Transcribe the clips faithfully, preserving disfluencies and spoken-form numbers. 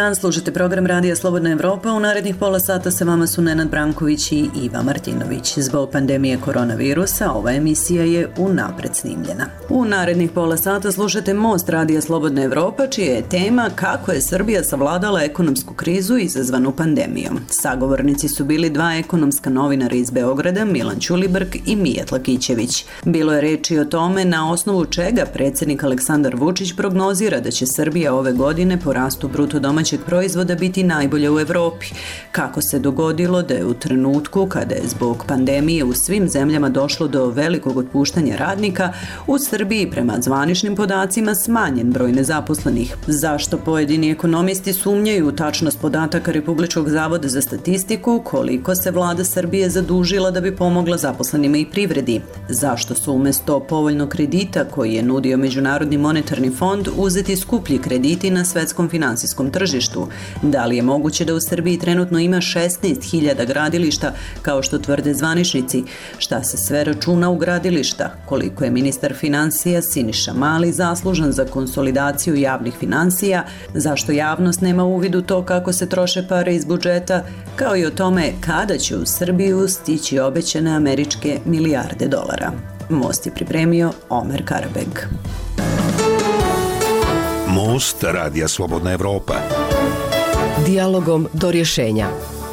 dan, slušate program Radija Slobodna Evropa. U narednih pola sata sa vama su Nenad Branković i Iva Martinović. Zbog pandemije koronavirusa ova emisija je unapred snimljena. U narednih pola sata slušate Most Radija Slobodna Evropa, čija je tema kako je Srbija savladala ekonomsku krizu izazvanu pandemijom. Sagovornici su bili dva ekonomska novinara iz Beograda, Milan Ćulibrk i Mijat Lakićević. Bilo je reči o tome na osnovu čega predsjednik Aleksandar Vučić prognozira da će Srbija ove godine po rastu bruto domaćeg proizvoda biti najbolja u Evropi. Kako se dogodilo da je u trenutku kada je zbog pandemije u svim zemljama došlo do velikog otpuštanja radnika, u Srbiji prema zvaničnim podacima smanjen broj nezaposlenih. Zašto pojedini ekonomisti sumnjaju u tačnost podataka Republičkog zavoda za statistiku, koliko se vlada Srbije zadužila da bi pomogla zaposlenima i privredi? Zašto su umjesto povoljnog kredita koji je nudio Međunarodni monetarni fond uzeti skuplji krediti na svetskom finansijskom tržištu? Da li je moguće da u Srbiji trenutno ima šesnaest hiljada gradilišta, kao što tvrde zvaničnici? Šta se sve računa u gradilišta? Koliko je ministar finansija Siniša Mali zaslužan za konsolidaciju javnih finansija? Zašto javnost nema uvid u to kako se troše pare iz budžeta? Kao i o tome kada će u Srbiju stići obećane američke milijarde dolara. Most je pripremio Omer Karabeg. Most Radija Slobodna Evropa. Dijalogom do rješenja.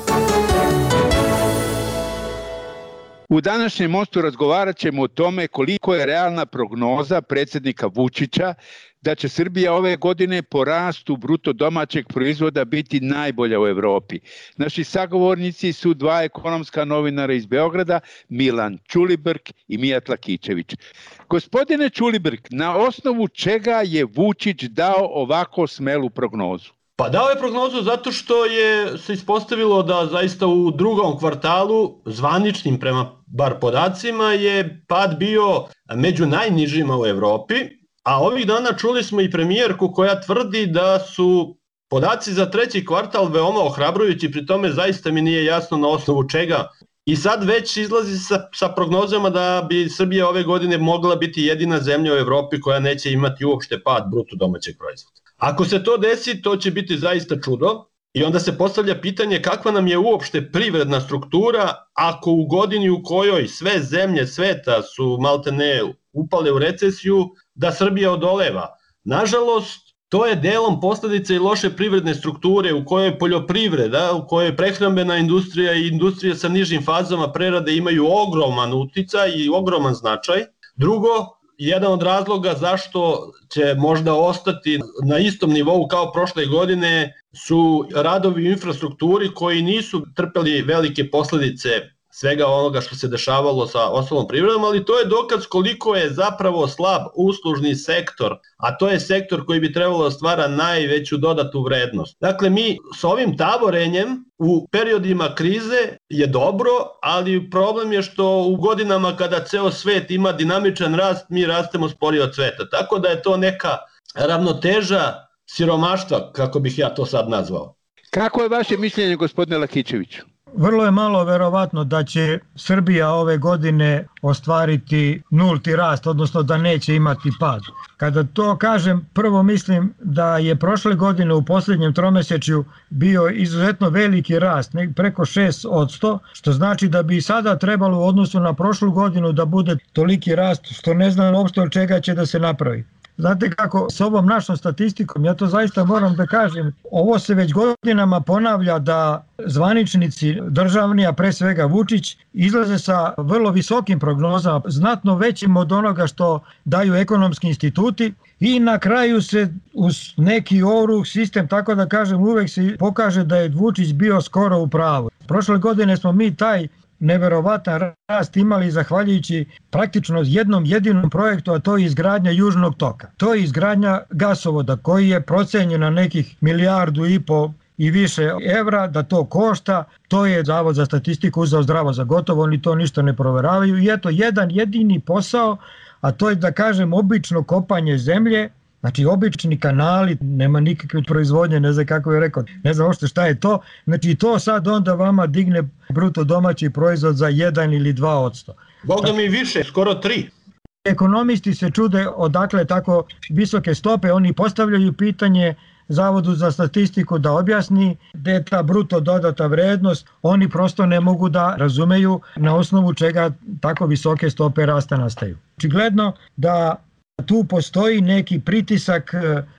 U današnjem Mostu razgovarat ćemo o tome koliko je realna prognoza predsjednika Vučića da će Srbija ove godine po rastu bruto domaćeg proizvoda biti najbolja u Evropi. Naši sagovornici su dva ekonomska novinara iz Beograda, Milan Ćulibrk i Mijat Lakićević. Gospodine Ćulibrk, na osnovu čega je Vučić dao ovako smelu prognozu? Pa dao je prognozu zato što je se ispostavilo da zaista u drugom kvartalu, zvaničnim prema bar podacima, je pad bio među najnižima u Evropi, a ovih dana čuli smo i premijerku koja tvrdi da su podaci za treći kvartal veoma ohrabrujući, pri tome zaista mi nije jasno na osnovu čega. I sad već izlazi sa, sa prognozama da bi Srbija ove godine mogla biti jedina zemlja u Evropi koja neće imati uopšte pad bruto domaćeg proizvoda. Ako se to desi, to će biti zaista čudo i onda se postavlja pitanje kakva nam je uopšte privredna struktura ako u godini u kojoj sve zemlje sveta su maltene upale u recesiju, da Srbija odoleva. Nažalost, to je delom posljedica i loše privredne strukture u kojoj poljoprivreda, u kojoj prehrambena industrija i industrija sa nižim fazama prerade imaju ogroman uticaj i ogroman značaj. Drugo, jedan od razloga zašto će možda ostati na istom nivou kao prošle godine su radovi u infrastrukturi koji nisu trpeli velike posljedice svega onoga što se dešavalo sa ostalom privredom, ali to je dokaz koliko je zapravo slab uslužni sektor, a to je sektor koji bi trebalo da stvara najveću dodatu vrednost. Dakle, mi s ovim tavorenjem u periodima krize je dobro, ali problem je što u godinama kada ceo svet ima dinamičan rast, mi rastemo sporije od sveta. Tako da je to neka ravnoteža siromaštva, kako bih ja to sad nazvao. Kako je vaše mišljenje, gospodine Lakićeviću? Vrlo je malo verovatno da će Srbija ove godine ostvariti nulti rast, odnosno da neće imati pad. Kada to kažem, prvo mislim da je prošle godine u posljednjem tromesečju bio izuzetno veliki rast, preko šest posto, što znači da bi sada trebalo u odnosu na prošlu godinu da bude toliki rast, što ne znam uopšte od čega će da se napravi. Znate kako, s ovom našom statistikom, ja to zaista moram da kažem, ovo se već godinama ponavlja da zvaničnici državni, a pre svega Vučić, izlaze sa vrlo visokim prognozama, znatno većim od onoga što daju ekonomski instituti i na kraju se uz neki oruh sistem, tako da kažem, uvek se pokaže da je Vučić bio skoro u pravu. Prošle godine smo mi taj neverovatan rast imali zahvaljujući praktično jednom jedinom projektu, a to je izgradnja Južnog toka. To je izgradnja gasovoda koji je procenjen na nekih milijardu i po i više evra da to košta. To je Zavod za statistiku uzeo zdravo za gotovo, oni to ništa ne proveravaju i eto jedan jedini posao, a to je da kažem obično kopanje zemlje. Znači obični kanali, nema nikakve proizvodnje, ne znam kako je rekao, ne znam ošte šta je to. Znači to sad onda vama digne bruto domaći proizvod za jedan ili dva odsto. Boga mi više, skoro tri. Ekonomisti se čude odakle tako visoke stope, oni postavljaju pitanje Zavodu za statistiku da objasni gde je ta bruto dodata vrednost, oni prosto ne mogu da razumeju na osnovu čega tako visoke stope rasta nastaju. Očigledno da tu postoji neki pritisak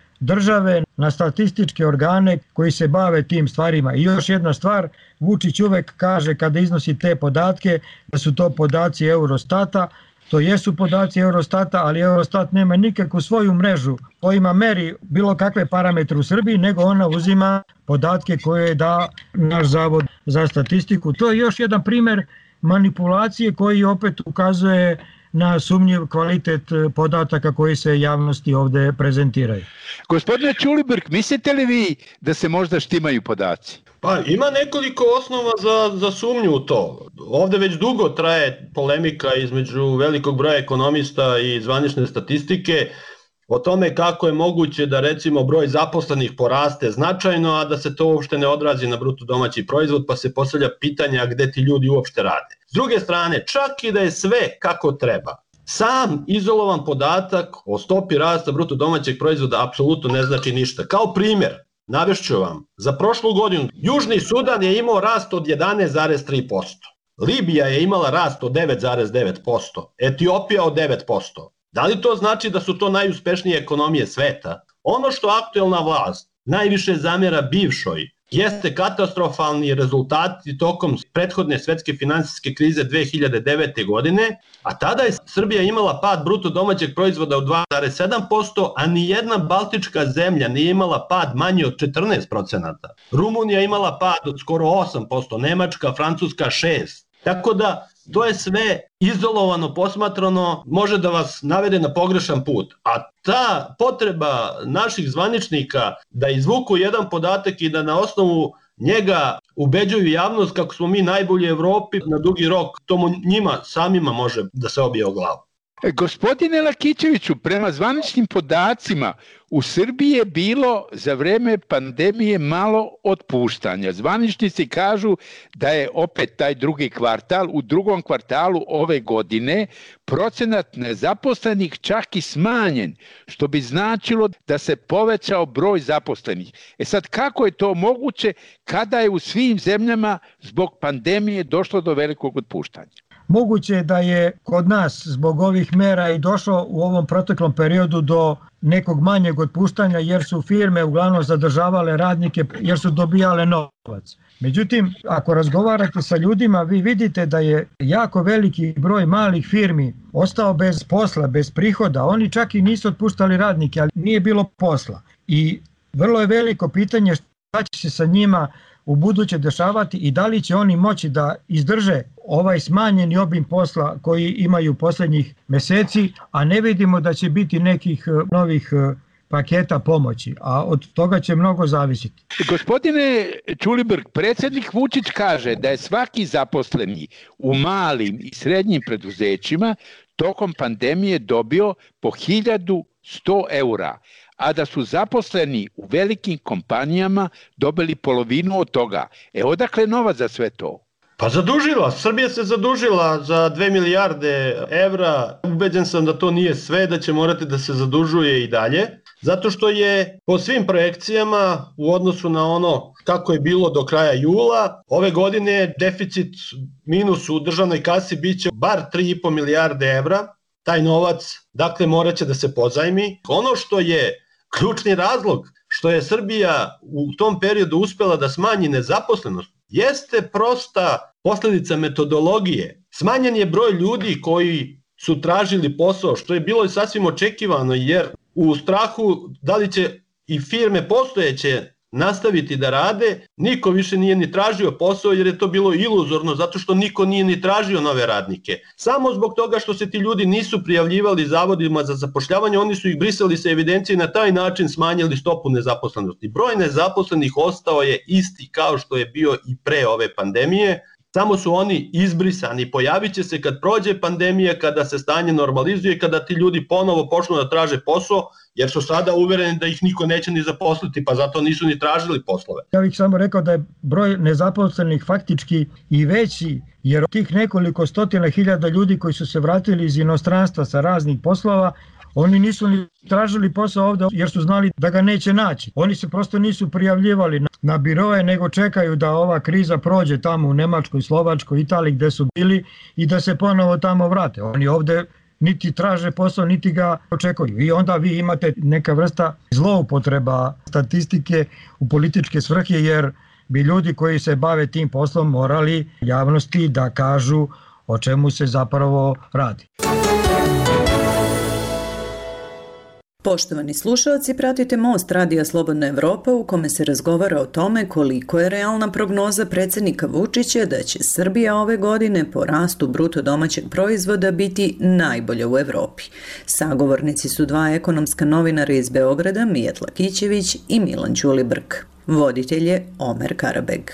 države na statističke organe koji se bave tim stvarima. I još jedna stvar, Vučić uvek kaže kada iznosi te podatke da su to podaci Eurostata. To jesu podaci Eurostata, ali Eurostat nema nikakvu svoju mrežu kojima meri bilo kakve parametre u Srbiji, nego ona uzima podatke koje da naš Zavod za statistiku. To je još jedan primer manipulacije koji opet ukazuje na sumnjiv kvalitet podataka koji se javnosti ovde prezentiraju. Gospodine Ćulibrk, mislite li vi da se možda štimaju podaci? Pa ima nekoliko osnova za, za sumnju u to. Ovde već dugo traje polemika između velikog broja ekonomista i zvanične statistike o tome kako je moguće da recimo broj zaposlenih poraste značajno, a da se to uopšte ne odrazi na bruto domaći proizvod, pa se postavlja pitanja gde ti ljudi uopšte rade. S druge strane, čak i da je sve kako treba, sam izolovan podatak o stopi rasta bruto domaćeg proizvoda apsolutno ne znači ništa. Kao primjer, navešću vam, za prošlu godinu Južni Sudan je imao rast od jedanaest zarez tri posto, Libija je imala rast od devet zarez devet posto, Etiopija od devet posto. Da li to znači da su to najuspešnije ekonomije sveta? Ono što aktuelna vlast najviše zamjera bivšoj jeste katastrofalni rezultati tokom prethodne svetske finansijske krize dve hiljade devete. godine, a tada je Srbija imala pad bruto domaćeg proizvoda od dva zarez sedam posto, a nijedna baltička zemlja nije imala pad manji od četrnaest procenata. Rumunija imala pad od skoro osam posto, Nemačka, Francuska šest posto. Tako da to je sve izolovano posmatrano, može da vas navede na pogrešan put. A ta potreba naših zvaničnika da izvuku jedan podatak i da na osnovu njega ubeđuju javnost kako smo mi najbolji u Evropi, na dugi rok to njima samima može da se obije o glavu. Gospodine Lakićeviću, prema zvaničnim podacima u Srbiji je bilo za vreme pandemije malo otpuštanja. Zvaničnici kažu da je opet taj drugi kvartal, u drugom kvartalu ove godine procenat nezaposlenih čak i smanjen, što bi značilo da se povećao broj zaposlenih. E sad, kako je to moguće kada je u svim zemljama zbog pandemije došlo do velikog otpuštanja? Moguće je da je kod nas zbog ovih mera i došlo u ovom proteklom periodu do nekog manjeg otpuštanja jer su firme uglavnom zadržavale radnike jer su dobijale novac. Međutim, ako razgovarate sa ljudima, vi vidite da je jako veliki broj malih firmi ostao bez posla, bez prihoda. Oni čak i nisu otpuštali radnike, ali nije bilo posla. I vrlo je veliko pitanje šta će se sa njima u buduće dešavati i da li će oni moći da izdrže ovaj smanjeni obim posla koji imaju poslednjih meseci, a ne vidimo da će biti nekih novih paketa pomoći, a od toga će mnogo zavisiti. Gospodine Ćulibrk, predsjednik Vučić kaže da je svaki zaposleni u malim i srednjim preduzećima tokom pandemije dobio po hiljadu sto eura, a da su zaposleni u velikim kompanijama dobili polovinu od toga. E odakle novac za sve to? Pa zadužila, Srbija se zadužila za dve milijarde evra, ubeđen sam da to nije sve, da će morati da se zadužuje i dalje, zato što je po svim projekcijama u odnosu na ono kako je bilo do kraja jula, ove godine deficit minus u državnoj kasi biće bar tri i po milijarde evra, taj novac, dakle, morat će da se pozajmi. Ono što je ključni razlog što je Srbija u tom periodu uspela da smanji nezaposlenost jeste prosta posledica metodologije. Smanjen je broj ljudi koji su tražili posao, što je bilo sasvim očekivano, jer u strahu da li će i firme postojeće nastaviti da rade, niko više nije ni tražio posao jer je to bilo iluzorno zato što niko nije ni tražio nove radnike. Samo zbog toga što se ti ljudi nisu prijavljivali zavodima za zapošljavanje, oni su ih brisali sa evidencije i na taj način smanjili stopu nezaposlenosti. Broj nezaposlenih ostao je isti kao što je bio i pre ove pandemije, samo su oni izbrisani. Pojavit će se kad prođe pandemija, kada se stanje normalizuje, kada ti ljudi ponovo počnu da traže posao, jer su sada uvereni da ih niko neće ni zaposliti, pa zato nisu ni tražili poslove. Ja bih samo rekao da je broj nezaposlenih faktički i veći, jer tih nekoliko stotina hiljada ljudi koji su se vratili iz inostranstva sa raznih poslova, Oni nisu ni tražili posao ovde jer su znali da ga neće naći. Oni se prosto nisu prijavljivali na, na biroje, nego čekaju da ova kriza prođe tamo u Nemačkoj, Slovačkoj, Italiji gde su bili i da se ponovo tamo vrate. Oni ovde niti traže posao, niti ga očekuju. I onda vi imate neka vrsta zloupotreba statistike u političke svrhe, jer bi ljudi koji se bave tim poslom morali javnosti da kažu o čemu se zapravo radi. Poštovani slušalci, pratite Most Radija Slobodna Evropa u kome se razgovara o tome koliko je realna prognoza predsjednika Vučića da će Srbija ove godine po rastu bruto domaćeg proizvoda biti najbolja u Evropi. Sagovornici su dva ekonomska novinara iz Beograda, Mijat Lakićević i Milan Ćulibrk. Voditelj je Omer Karabeg.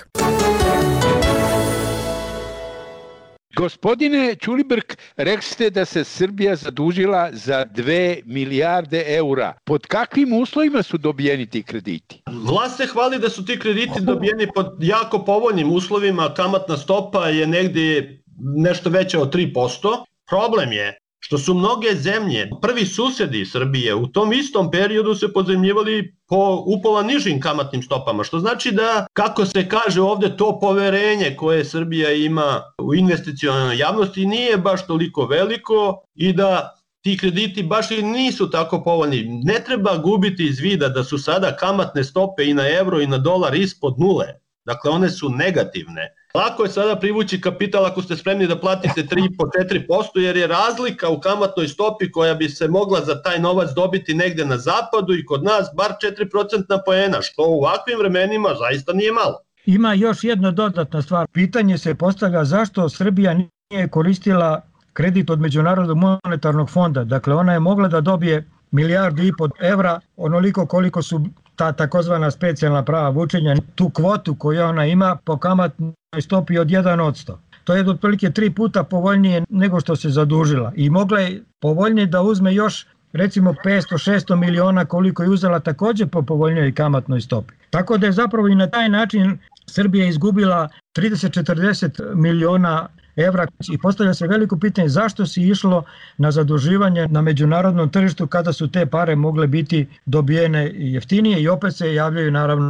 Gospodine Ćulibrk, rekli ste da se Srbija zadužila za dve milijarde eura. Pod kakvim uslovima su dobijeni ti krediti? Vlast se hvali da su ti krediti dobijeni pod jako povoljnim uslovima. Kamatna stopa je negdje nešto veća od tri posto. Problem je što su mnoge zemlje, prvi susedi Srbije, u tom istom periodu se pozajmljivali po upola nižim kamatnim stopama, što znači da, kako se kaže ovde, to poverenje koje Srbija ima u investicionalnoj javnosti nije baš toliko veliko i da ti krediti baš i nisu tako povoljni. Ne treba gubiti iz vida da su sada kamatne stope i na evro i na dolar ispod nule. Dakle, one su negativne. Lako je sada privući kapital ako ste spremni da platite tri do četiri posto, jer je razlika u kamatnoj stopi koja bi se mogla za taj novac dobiti negde na zapadu i kod nas bar četiri procentna poena, što u ovakvim vremenima zaista nije malo. Ima još jedna dodatna stvar. Pitanje se postavlja zašto Srbija nije koristila kredit od Međunarodnog monetarnog fonda. Dakle, ona je mogla da dobije milijardu i po evra, onoliko koliko su ta takozvana specijalna prava vučenja, tu kvotu koju ona ima po kamatnoj stopi od jedan posto. To je otprilike tri puta povoljnije nego što se zadužila i mogla je povoljnije da uzme još recimo petsto do šesto miliona koliko je uzela također po povoljnijoj kamatnoj stopi. Tako da je zapravo i na taj način Srbija izgubila trideset do četrdeset miliona evra i postavlja se veliko pitanje zašto se išlo na zaduživanje na međunarodnom tržištu kada su te pare mogle biti dobijene jeftinije i opet se javljaju naravno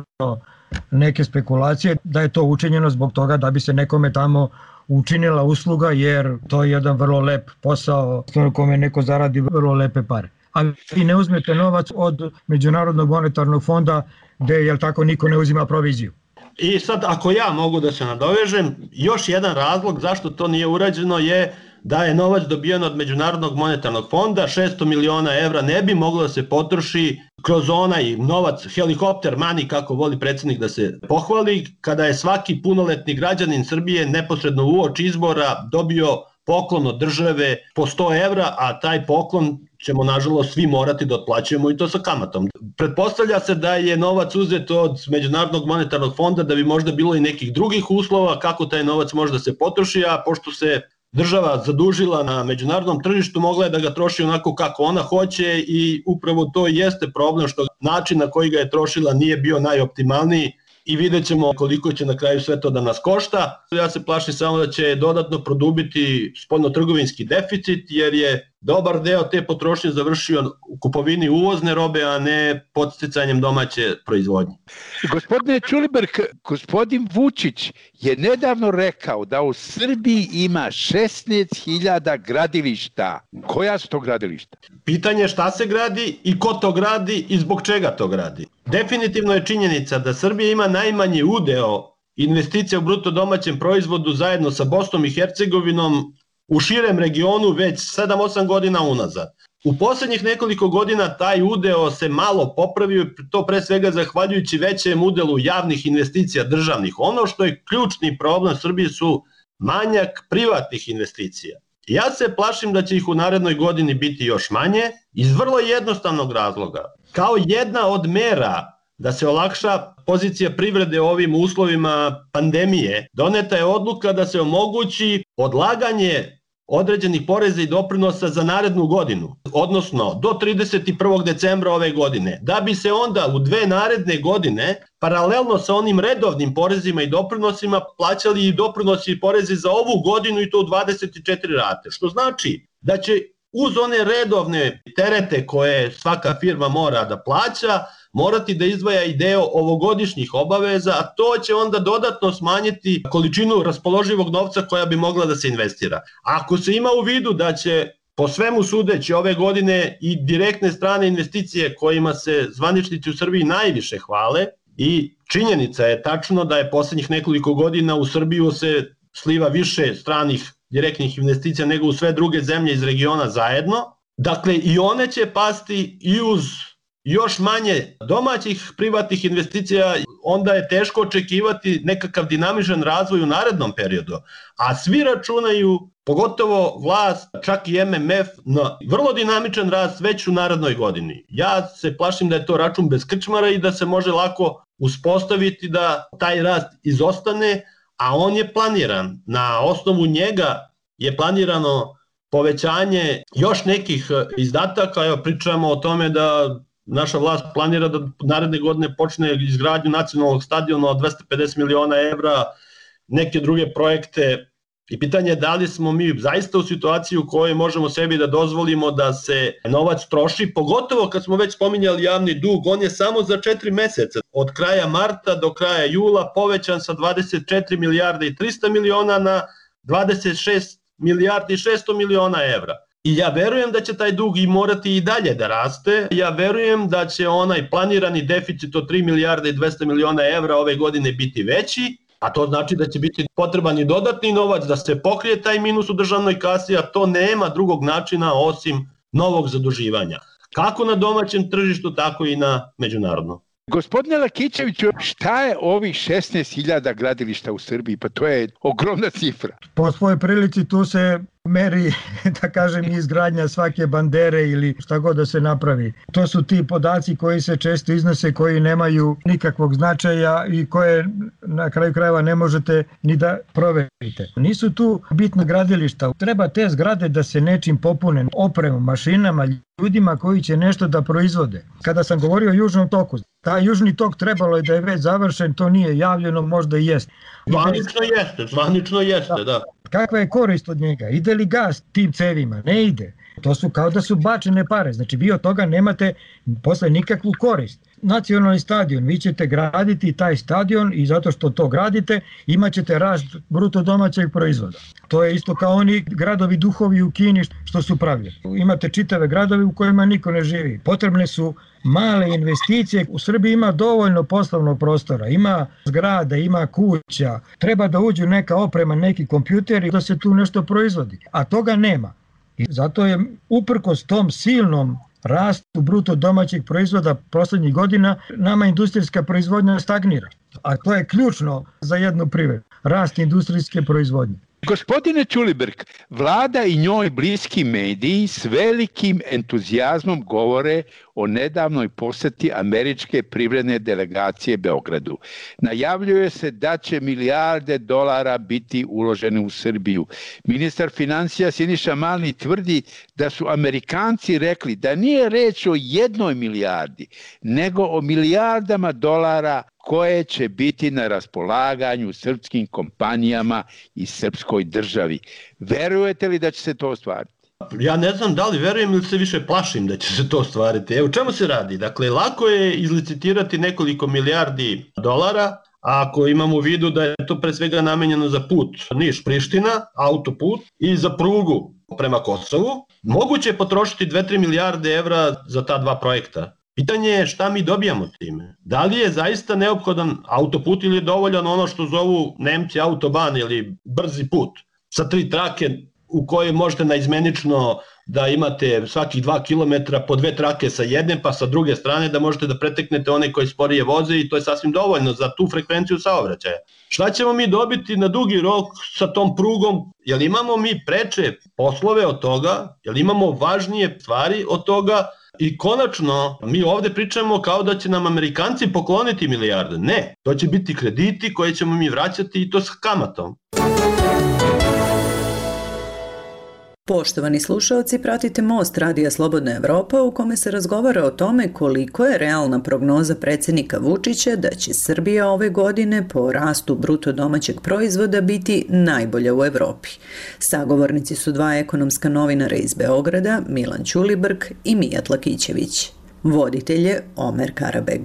neke spekulacije da je to učinjeno zbog toga da bi se nekome tamo učinila usluga jer to je jedan vrlo lep posao u kome neko zaradi vrlo lepe pare. A vi ne uzmete novac od Međunarodnog monetarnog fonda gde jel tako niko ne uzima proviziju. I sad, ako ja mogu da se nadovežem, još jedan razlog zašto to nije urađeno je da je novac dobijen od Međunarodnog monetarnog fonda, šesto miliona evra ne bi moglo da se potroši kroz onaj novac helikopter money, kako voli predsjednik da se pohvali, kada je svaki punoletni građanin Srbije neposredno uoči izbora dobio poklon od države po sto evra, a taj poklon ćemo nažalost svi morati da otplaćujemo i to sa kamatom. Pretpostavlja se da je novac uzet od Međunarodnog monetarnog fonda da bi možda bilo i nekih drugih uslova kako taj novac može da se potroši, a pošto se država zadužila na međunarodnom tržištu, mogla je da ga troši onako kako ona hoće i upravo to jeste problem što način na koji ga je trošila nije bio najoptimalniji i vidjet ćemo koliko će na kraju sve to da nas košta. Ja se plašim samo da će dodatno produbiti spoljnotrgovinski deficit jer je dobar deo te potrošnje završio u kupovini uvozne robe, a ne podsticanjem domaće proizvodnje. Gospodine Ćulibrk, gospodin Vučić je nedavno rekao da u Srbiji ima šesnaest hiljada gradilišta. Koja su to gradilišta? Pitanje je šta se gradi i ko to gradi i zbog čega to gradi. Definitivno je činjenica da Srbija ima najmanji udeo investicija u bruto domaćem proizvodu zajedno sa Bosnom i Hercegovinom u širem regionu već sedam osam godina unazad. U poslednjih nekoliko godina taj udeo se malo popravio, to pre svega zahvaljujući većem udelu javnih investicija državnih. Ono što je ključni problem Srbije su manjak privatnih investicija. Ja se plašim da će ih u narednoj godini biti još manje iz vrlo jednostavnog razloga. Kao jedna od mera da se olakša pozicija privrede u ovim uslovima pandemije, doneta je odluka da se omogući odlaganje određenih poreza i doprinosa za narednu godinu, odnosno do trideset prvog decembra ove godine, da bi se onda u dve naredne godine, paralelno sa onim redovnim porezima i doprinosima, plaćali i doprinosi i porezi za ovu godinu i to u dvadeset četiri rate, što znači da će uz one redovne terete koje svaka firma mora da plaća, morati da izdvaja i deo ovogodišnjih obaveza, a to će onda dodatno smanjiti količinu raspoloživog novca koja bi mogla da se investira. Ako se ima u vidu da će po svemu sudeći ove godine i direktne strane investicije kojima se zvaničnici u Srbiji najviše hvale, i činjenica je tačno da je poslednjih nekoliko godina u Srbiju se sliva više stranih direktnih investicija nego u sve druge zemlje iz regiona zajedno. Dakle, i one će pasti i uz još manje domaćih privatnih investicija, onda je teško očekivati nekakav dinamičan razvoj u narednom periodu. A svi računaju, pogotovo vlast, čak i M M F, na vrlo dinamičan rast već u narednoj godini. Ja se plašim da je to račun bez krčmara i da se može lako uspostaviti da taj rast izostane, a on je planiran. Na osnovu njega je planirano povećanje još nekih izdataka. Evo, pričamo o tome da naša vlast planira da naredne godine počne izgradnju nacionalnog stadiona od dvesta pedeset miliona evra, neke druge projekte. I pitanje je da li smo mi zaista u situaciji u kojoj možemo sebi da dozvolimo da se novac troši, pogotovo kad smo već spominjali javni dug, on je samo za četiri meseca, od kraja marta do kraja jula povećan sa dvadeset četiri milijarde i trista miliona na dvadeset šest milijardi i šesto miliona evra. I ja verujem da će taj dug i morati i dalje da raste. Ja verujem da će onaj planirani deficit od tri milijarde i dvesta miliona evra ove godine biti veći, a to znači da će biti potreban i dodatni novac da se pokrije taj minus u državnoj kasi, a to nema drugog načina osim novog zaduživanja. Kako na domaćem tržištu, tako i na međunarodnom. Gospodine Lakićeviću, šta je ovih šesnaest hiljada gradilišta u Srbiji? Pa to je ogromna cifra. Po svojoj prilici tu se meri, da kažem, izgradnja svake bandere ili šta god da se napravi. To su ti podaci koji se često iznose, koji nemaju nikakvog značaja i koje na kraju krajeva ne možete ni da proverite. Nisu tu bitna gradilišta. Treba te zgrade da se nečim popune, opremom, mašinama, ljudima koji će nešto da proizvode. Kada sam govorio o Južnom toku, taj Južni tok trebalo je da je već završen, to nije javljeno, možda i jeste. Zvanično jeste, zvanično jeste, da. Kakva je korist od njega? Ide li gas tim cevima? Ne ide. To su kao da su bačene pare. Znači vi od toga nemate posle nikakvu korist. Nacionalni stadion, vi ćete graditi taj stadion i zato što to gradite imat ćete rast bruto domaćeg proizvoda. To je isto kao oni gradovi duhovi u Kini što su pravljeni. Imate čitave gradovi u kojima niko ne živi. Potrebne su male investicije. U Srbiji ima dovoljno poslovnog prostora, ima zgrada, ima kuća. Treba da uđu neka oprema, neki kompjuteri da se tu nešto proizvodi. A toga nema. I zato je uprkos tom silnom rastu bruto domaćeg proizvoda poslednjih godina nama industrijska proizvodnja stagnira. A to je ključno za jednu privredu. Rast industrijske proizvodnje. Gospodine Ćulibrk, vlada i njoj bliski mediji s velikim entuzijazmom govore o nedavnoj poseti američke privredne delegacije Beogradu. Najavljuje se da će milijarde dolara biti uložene u Srbiju. Ministar financija Siniša Mali tvrdi da su Amerikanci rekli da nije reč o jednoj milijardi, nego o milijardama dolara koje će biti na raspolaganju srpskim kompanijama i srpskoj državi. Verujete li da će se to ostvariti? Ja ne znam da li verujem ili se više plašim da će se to ostvariti. Evo, čemu se radi? Dakle, lako je izlicitirati nekoliko milijardi dolara, ako imamo u vidu da je to pre svega namenjeno za put Niš-Priština, autoput, i za prugu prema Kosovu. Moguće je potrošiti dve do tri milijarde evra za ta dva projekta. Pitanje je šta mi dobijamo time. Da li je zaista neophodan autoput ili je dovoljan ono što zovu Nemci autoban ili brzi put sa tri trake u kojoj možete naizmenično da imate svakih dva kilometra po dve trake sa jedne, pa sa druge strane da možete da preteknete one koji sporije voze i to je sasvim dovoljno za tu frekvenciju saobraćaja. Šta ćemo mi dobiti na dugi rok sa tom prugom? Jel imamo mi preče poslove od toga? Jel imamo važnije stvari od toga? I konačno, mi ovde pričamo kao da će nam Amerikanci pokloniti milijarde. Ne, to će biti krediti koje ćemo mi vraćati i to s kamatom. Poštovani slušalci, pratite Most Radija Slobodna Evropa u kome se razgovara o tome koliko je realna prognoza predsjednika Vučića da će Srbija ove godine po rastu bruto domaćeg proizvoda biti najbolja u Evropi. Sagovornici su dva ekonomska novinara iz Beograda, Milan Ćulibrk i Mijat Lakićević. Voditelj je Omer Karabeg.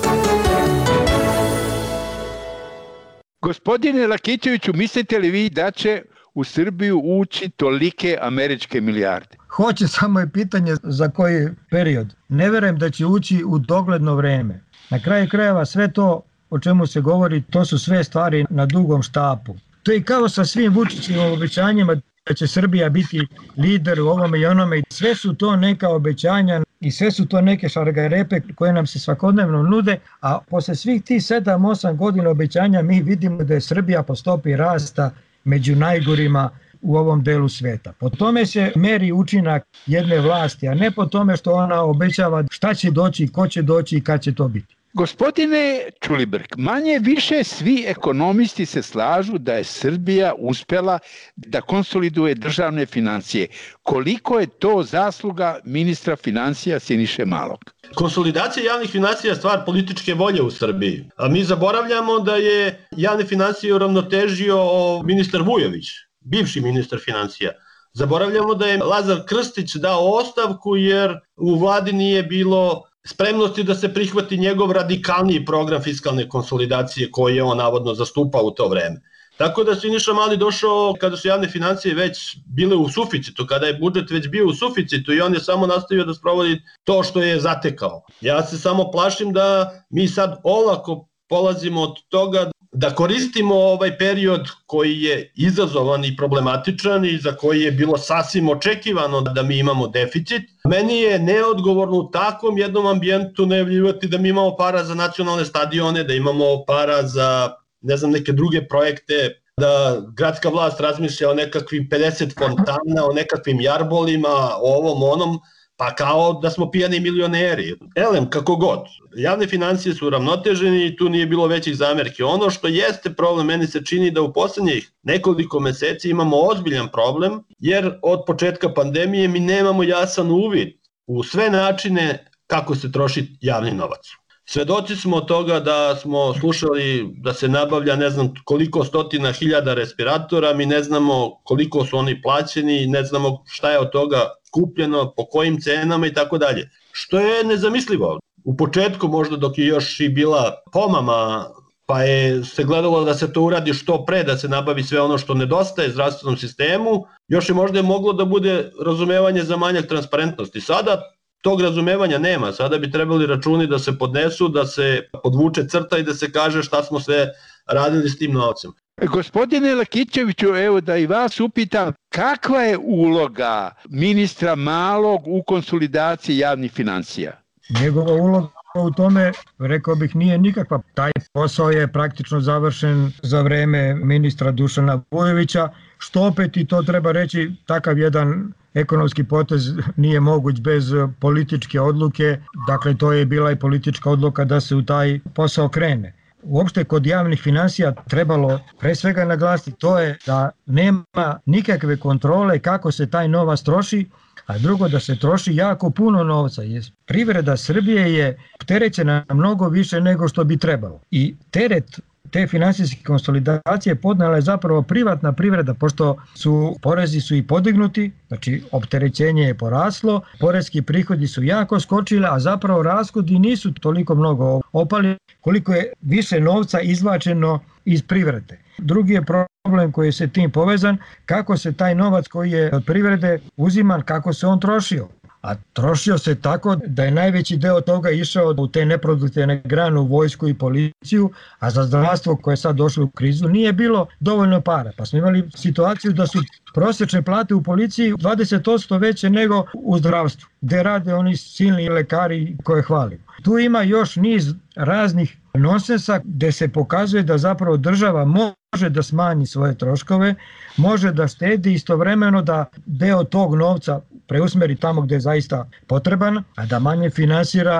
Gospodine Lakićeviću, mislite li vi da će u Srbiju ući tolike američke milijarde? Hoće, samo je pitanje za koji period. Ne verujem da će ući u dogledno vreme. Na kraju krajeva sve to o čemu se govori, to su sve stvari na dugom štapu. To je kao sa svim Vučićevim obećanjima da će Srbija biti lider u ovome i onome. Sve su to neka obećanja i sve su to neke šargarepe koje nam se svakodnevno nude, a posle svih tih sedam osam godina obećanja mi vidimo da je Srbija po stopi rasta među najgorima u ovom delu sveta. Po tome se meri učinak jedne vlasti, a ne po tome što ona obećava šta će doći, ko će doći i kad će to biti. Gospodine Ćulibrk, manje više svi ekonomisti se slažu da je Srbija uspela da konsoliduje državne financije. Koliko je to zasluga ministra financija Siniše Malog? Konsolidacija javnih financija je stvar političke volje u Srbiji. A mi zaboravljamo da je javne financije uravnotežio ministar Vujović, bivši ministar financija. Zaboravljamo da je Lazar Krstić dao ostavku jer u vladi nije bilo spremnosti da se prihvati njegov radikalniji program fiskalne konsolidacije koji je on navodno zastupao u to vreme. Tako da Siniša Mali došao kada su javne financije već bile u suficitu, kada je budžet već bio u suficitu i on je samo nastavio da sprovodi to što je zatekao. Ja se samo plašim da mi sad olako polazimo od toga da koristimo ovaj period koji je izazovan i problematičan i za koji je bilo sasvim očekivano da mi imamo deficit. Meni je neodgovorno u takvom jednom ambijentu najavljivati da mi imamo para za nacionalne stadione, da imamo para za ne znam neke druge projekte, da gradska vlast razmišlja o nekakvim pedeset fontana, o nekakvim jarbolima, o ovom onom, pa kao da smo pijani milioneri. Elem, kako god. Javne financije su uravnoteženi i tu nije bilo većih zamerki. Ono što jeste problem, meni se čini da u poslednjih nekoliko meseci imamo ozbiljan problem, jer od početka pandemije mi nemamo jasan uvid u sve načine kako se troši javni novac. Svedoci smo od toga da smo slušali da se nabavlja ne znam koliko stotina hiljada respiratora, mi ne znamo koliko su oni plaćeni, ne znamo šta je od toga kupljeno, po kojim cenama i tako dalje. Što je nezamislivo. U početku možda dok je još i bila pomama, pa je se gledalo da se to uradi što pre, da se nabavi sve ono što nedostaje zdravstvenom sistemu, još je možda moglo da bude razumevanje za manjak transparentnosti. Sada tog razumevanja nema, sada bi trebali računi da se podnesu, da se podvuče crta i da se kaže šta smo sve radili s tim novcem. Gospodine Lakićeviću, evo da i vas upitam, kakva je uloga ministra Malog u konsolidaciji javnih financija? Njegova uloga u tome, rekao bih, nije nikakva. Taj posao je praktično završen za vreme ministra Dušana Vujovića, što opet i to treba reći, takav jedan ekonomski potez nije moguć bez političke odluke, dakle to je bila i politička odluka da se u taj posao krene. Uopšte kod javnih financija trebalo pre svega naglasiti to je da nema nikakve kontrole kako se taj novac troši, a drugo da se troši jako puno novca. Privreda Srbije je opterećena mnogo više nego što bi trebalo. I teret te finansijske konsolidacije podnela je zapravo privatna privreda, pošto su porezi su i podignuti, znači opterećenje je poraslo, poreski prihodi su jako skočili, a zapravo rashodi nisu toliko mnogo opali koliko je više novca izvačeno iz privrede. Drugi je problem koji je se tim povezan, kako se taj novac koji je od privrede uziman, kako se on trošio. A trošio se tako da je najveći deo toga išao u te neproduktivne grane, u vojsku i policiju, a za zdravstvo koje je sad došlo u krizu nije bilo dovoljno para. Pa smo imali situaciju da su prosječne plate u policiji dvadeset posto veće nego u zdravstvu, gde rade oni silni lekari koje hvalimo. Tu ima još niz raznih nonsensa gde se pokazuje da zapravo država može da smanji svoje troškove, može da štedi istovremeno da deo tog novca preusmeri tamo gde je zaista potreban, a da manje finansira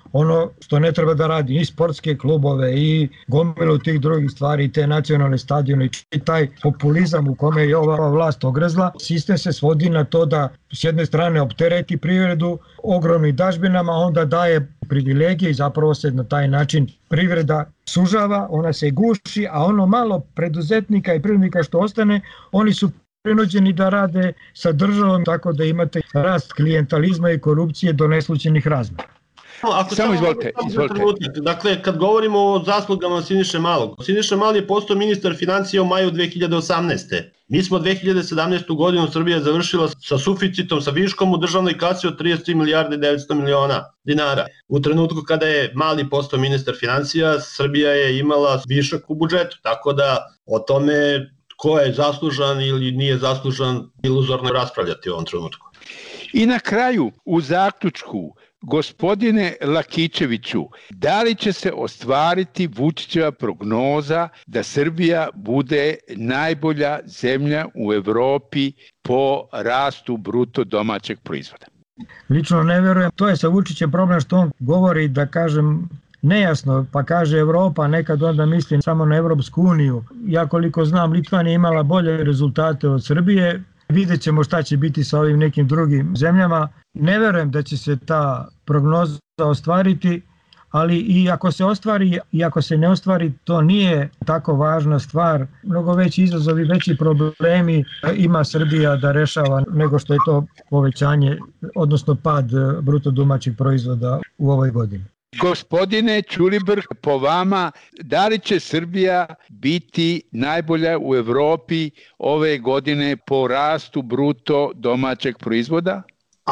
ono što ne treba da radi, i sportske klubove i gomilu tih drugih stvari, i te nacionalne stadione, i taj populizam u kome je ova vlast ogrezla. Sistem se svodi na to da s jedne strane optereti privredu ogromnim dažbinama, onda daje privilegije i zapravo se na taj način privreda sužava, ona se guši, a ono malo preduzetnika i privrednika što ostane, oni su prinuđeni da rade sa državom, tako da imate rast klijentalizma i korupcije do neslućenih razmjera. Ako samo izvolite, izvolite. Dakle, kad govorimo o zaslugama Siniše Malog, Siniša Mali je postao ministar financija u maju dve hiljade osamnaeste. Mi smo dve hiljade sedamnaestu godinu Srbija završila sa suficitom, sa viškom u državnoj kasi od trideset tri milijarde devetsto miliona dinara. U trenutku kada je Mali postao ministar financija, Srbija je imala višak u budžetu, tako da o tome ko je zaslužan ili nije zaslužan, iluzorno raspravljati u ovom trenutku. I na kraju, u zaključku, gospodine Lakićeviću, da li će se ostvariti Vučićeva prognoza da Srbija bude najbolja zemlja u Evropi po rastu bruto domaćeg proizvoda? Lično ne verujem. To je sa Vučićem problem što on govori, da kažem, nejasno, pa kaže Evropa, nekad onda mislim samo na Evropsku uniju. Ja koliko znam, Litvanija imala bolje rezultate od Srbije. Vidjet ćemo šta će biti sa ovim nekim drugim zemljama. Ne verujem da će se ta prognoza ostvariti, ali i ako se ostvari i ako se ne ostvari, to nije tako važna stvar. Mnogo veći izazovi, veći problemi ima Srbija da rešava nego što je to povećanje, odnosno pad bruto domaćeg proizvoda u ovoj godini. Gospodine Ćulibrk, po vama, da li će Srbija biti najbolja u Evropi ove godine po rastu bruto domaćeg proizvoda?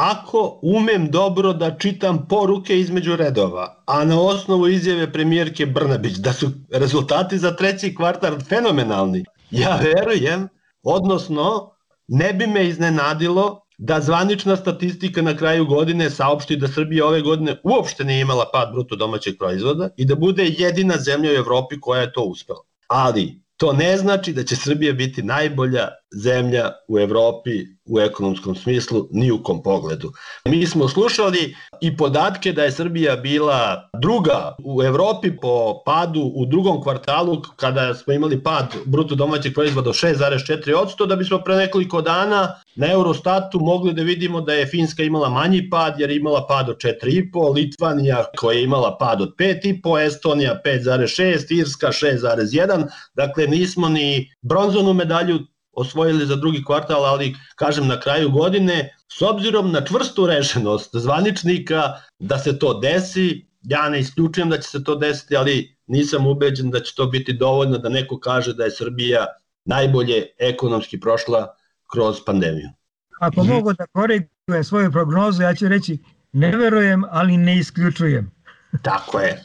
Ako umem dobro da čitam poruke između redova, a na osnovu izjave premijerke Brnabić da su rezultati za treći kvartal fenomenalni, ja verujem, odnosno ne bi me iznenadilo da zvanična statistika na kraju godine saopšti da Srbija ove godine uopšte nije imala pad bruto domaćeg proizvoda i da bude jedina zemlja u Evropi koja je to uspela. Ali to ne znači da će Srbija biti najbolja zemlja u Evropi u ekonomskom smislu ni u kom pogledu. Mi smo slušali i podatke da je Srbija bila druga u Evropi po padu u drugom kvartalu kada smo imali pad bruto domaćeg proizvoda od šest zarez četiri posto, da bismo pre nekoliko dana na Eurostatu mogli da vidimo da je Finska imala manji pad jer je imala pad od četiri zarez pet, Litvanija koja je imala pad od pet zarez pet, Estonija pet zarez šest, Irska šest zarez jedan, dakle nismo ni bronzanu medalju osvojili za drugi kvartal, ali kažem na kraju godine, s obzirom na čvrstu rešenost zvaničnika da se to desi, ja ne isključujem da će se to desiti, ali nisam ubeđen da će to biti dovoljno da neko kaže da je Srbija najbolje ekonomski prošla kroz pandemiju. Ako mm-hmm. mogu da korigujem svoju prognozu, ja ću reći ne verujem, ali ne isključujem. Tako je.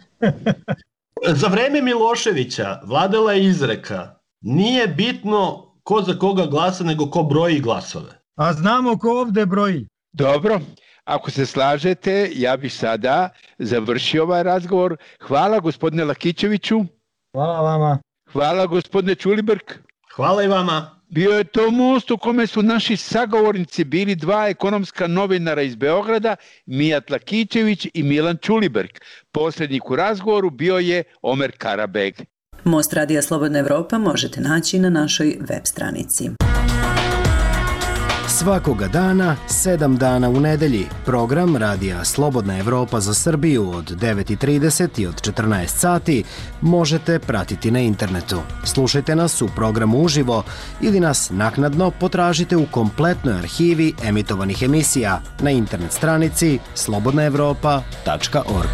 Za vreme Miloševića vladala je izreka, nije bitno ko za koga glasa, nego ko broji glasove. A znamo ko ovde broji. Dobro, ako se slažete, ja bih sada završio ovaj razgovor. Hvala gospodine Lakićeviću. Hvala vama. Hvala gospodine Ćulibrk. Hvala i vama. Bio je to most u kome su naši sagovornici bili dva ekonomska novinara iz Beograda, Mijat Lakićević i Milan Ćulibrk. Posrednik u razgovoru bio je Omer Karabeg. Most Radija Slobodna Evropa možete naći na našoj web stranici. Svakoga dana, sedam dana u nedelji, program Radija Slobodna Evropa za Srbiju od devet i trideset i od četrnaest sati možete pratiti na internetu. Slušajte nas u programu uživo ili nas naknadno potražite u kompletnoj arhivi emitovanih emisija na internet stranici slobodna evropa tačka org.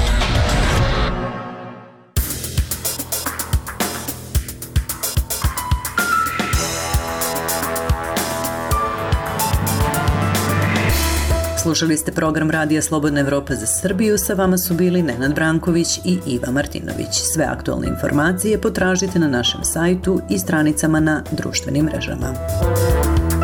Slušali ste program Radija Slobodna Evropa za Srbiju, sa vama su bili Nenad Branković i Iva Martinović. Sve aktualne informacije potražite na našem sajtu i stranicama na društvenim mrežama.